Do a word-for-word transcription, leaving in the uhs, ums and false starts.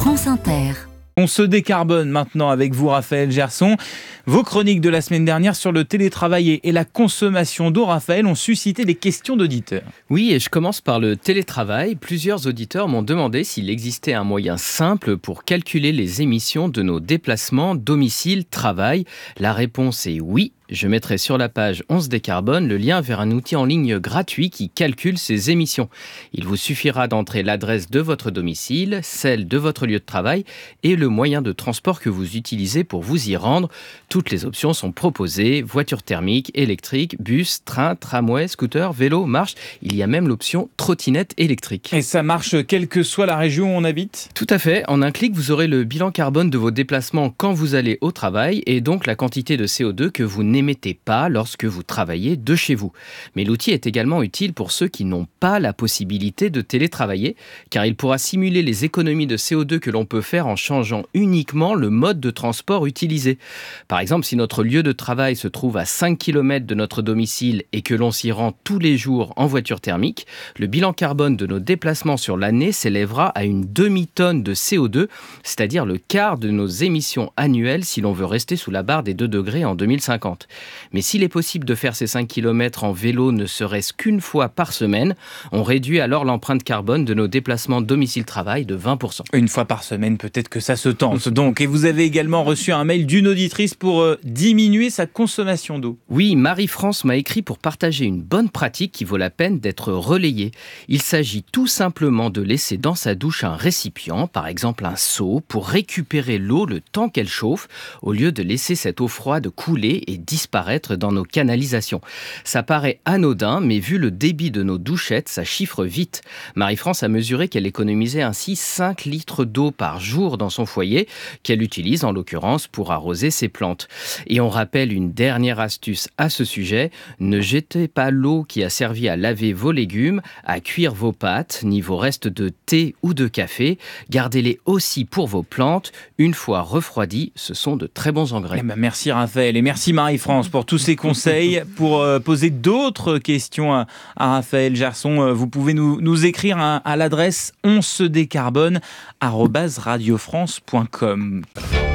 France Inter. On se décarbone maintenant avec vous, Raphaël Gerson. Vos chroniques de la semaine dernière sur le télétravail et la consommation d'eau, Raphaël, ont suscité des questions d'auditeurs. Oui, et je commence par le télétravail. Plusieurs auditeurs m'ont demandé s'il existait un moyen simple pour calculer les émissions de nos déplacements domicile-travail. La réponse est oui. Je mettrai sur la page On se décarbone le lien vers un outil en ligne gratuit qui calcule ces émissions. Il vous suffira d'entrer l'adresse de votre domicile, celle de votre lieu de travail et le moyen de transport que vous utilisez pour vous y rendre. Toutes les options sont proposées, voiture thermique, électrique, bus, train, tramway, scooter, vélo, marche. Il y a même l'option trottinette électrique. Et ça marche quelle que soit la région où on habite ? Tout à fait. En un clic, vous aurez le bilan carbone de vos déplacements quand vous allez au travail et donc la quantité de C O deux que vous n'émettez pas lorsque vous travaillez de chez vous. Mais l'outil est également utile pour ceux qui n'ont pas la possibilité de télétravailler, car il pourra simuler les économies de C O deux que l'on peut faire en changeant uniquement le mode de transport utilisé. Par exemple, si notre lieu de travail se trouve à cinq kilomètres de notre domicile et que l'on s'y rend tous les jours en voiture thermique, le bilan carbone de nos déplacements sur l'année s'élèvera à une demi-tonne de C O deux, c'est-à-dire le quart de nos émissions annuelles si l'on veut rester sous la barre des deux degrés en deux mille cinquante. Mais s'il est possible de faire ces cinq kilomètres en vélo ne serait-ce qu'une fois par semaine, on réduit alors l'empreinte carbone de nos déplacements domicile-travail de vingt pour cent. Une fois par semaine, peut-être que ça se tente. Donc, et vous avez également reçu un mail d'une auditrice pour euh, diminuer sa consommation d'eau. Oui, Marie-France m'a écrit pour partager une bonne pratique qui vaut la peine d'être relayée. Il s'agit tout simplement de laisser dans sa douche un récipient, par exemple un seau, pour récupérer l'eau le temps qu'elle chauffe, au lieu de laisser cette eau froide couler et disparaître dans nos canalisations. Ça paraît anodin, mais vu le débit de nos douchettes, ça chiffre vite. Marie-France a mesuré qu'elle économisait ainsi cinq litres d'eau par jour dans son foyer, qu'elle utilise en l'occurrence pour arroser ses plantes. Et on rappelle une dernière astuce à ce sujet, ne jetez pas l'eau qui a servi à laver vos légumes, à cuire vos pâtes, ni vos restes de thé ou de café. Gardez-les aussi pour vos plantes. Une fois refroidies, ce sont de très bons engrais. Eh ben, merci Raphaël et merci Marie-France pour tous ces conseils. Pour euh, poser d'autres questions à, à Raphaël Gerson, euh, vous pouvez nous, nous écrire à, à l'adresse on se décarbone arobase radiofrance point com.